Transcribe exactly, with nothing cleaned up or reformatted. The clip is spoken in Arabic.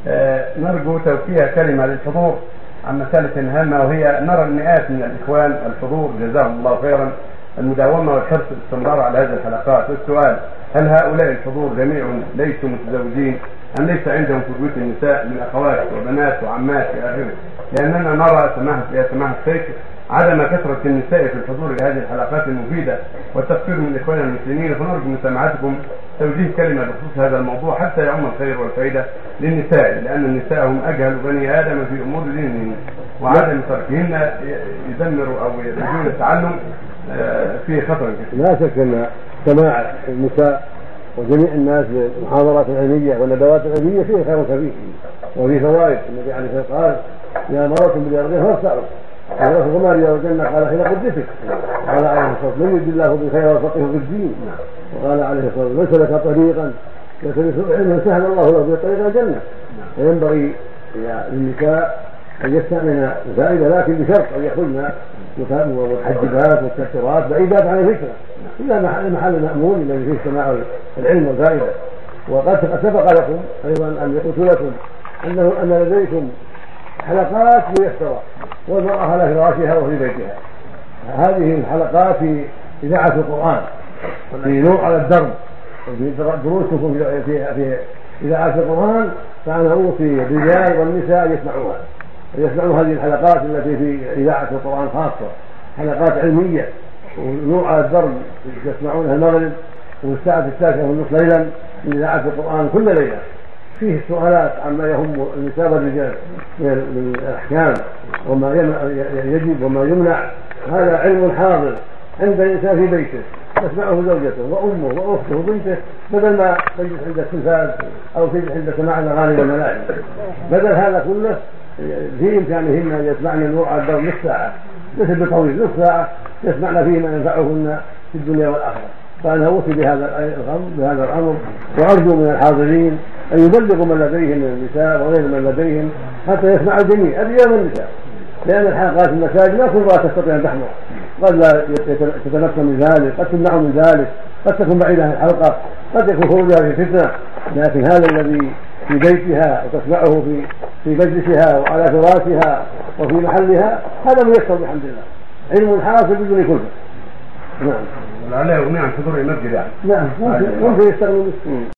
نرجو توجيه كلمة للحضور عن مسألة هامة، وهي نرى المئات من الإخوان الحضور جزاهم الله خيرا المداومة والحرص الاستمرار على هذه الحلقات. والسؤال: هل هؤلاء الحضور جميع ليسوا متزوجين أم ليس عندهم في بيوت النساء من أخوات وبنات وعمات إلى آخره؟ لأننا نرى سماحة يا سماحة الشيخ عدم كثرة النساء في الحضور لهذه الحلقات المفيدة والتقصير من إخواننا المسلمين، فنرجو من سماحتكم توجيه كلمة بخصوص هذا الموضوع حتى يعم الخير والفائدة للنساء، لأن النساء هم أجهل بني آدم في أمور دينهم، وعدم تركهن يدمر أو يزيد التعلم فيه خطر كثير. لا شك أن سماع النساء وجميع الناس للمحاضرات العلمية والندوات العلمية فيه خير كبير وفيه فوائد. النبي عليه الصلاة والسلام قال: يا مرأة برياضها فارسعوا، قال: وما رياض الجنة؟ قال: حين قدتك. قال عليه الصلاة والسلام: من يرد الله بالخير ويفقهه في الدين. وقال عليه الصلاة والسلام: من سلك طريقا يلتمس علما سهل الله له به طريق الجنة. فينبغي للنساء أن يستعملن زائدة، لكن بشرط أن يخرجن متحجبات مستترات بعيدات عن الفكرة، إلا محل مأمون الذي فيه سماع العلم والفائدة. وقد سبق لكم أيضا أن قلت لكم أنه أن لديكم حلقات ميسرة والمرأة على فراشها وفي بيتها. هذه الحلقات في إذاعة القرآن، في نور على الدرب، وفي دروسكم في في إذاعة القرآن، فأنا أوصي الرجال والنساء يسمعوها يسمعوا هذه الحلقات التي في إذاعة القرآن خاصة، حلقات علمية ونور على الدرب يسمعونها المغرب والساعة التاسعة والنصف ليلا من إذاعة القرآن كل ليلة. فيه سؤالات عما يهم النساء والرجال من الأحكام وما يجب وما يمنع. هذا علم حاضر عند الإنسان في بيته، تسمعه زوجته وأمه وأخته وبنته، بدل ما تجلس عند التلفاز أو تجلس عند سماع الأغاني والملاهي. بدل هذا كله في إمكانهن أن يسمعن النور على الدرب نصف ساعة، ليس بطويل، نصف ساعة يسمعن فيه ما ينفعهن في الدنيا والآخرة. فأنا أوصي بهذا بهذا الأمر، وأرجو من الحاضرين أن يبلغوا من لديهم من النساء وغير من لديهم حتى يسمع الجميع الرجال والنساء، لأن الحلقات المساجد ما كل امرأة تستطيع أن تحضر، قد لا تتمكن من ذلك، قد تمنع من ذلك، قد تكون بعيدة عن الحلقة، قد يكون خروجها في فتنة. لكن هذا الذي في بيتها وتسمعه في في مجلسها وعلى فراشها وفي محلها هذا ميسر بحمد الله، علم حاصل بدون كلفة. نعم. ولا يغني عن حضور المسجد يعني. نعم، ممكن ممكن يستغنوا.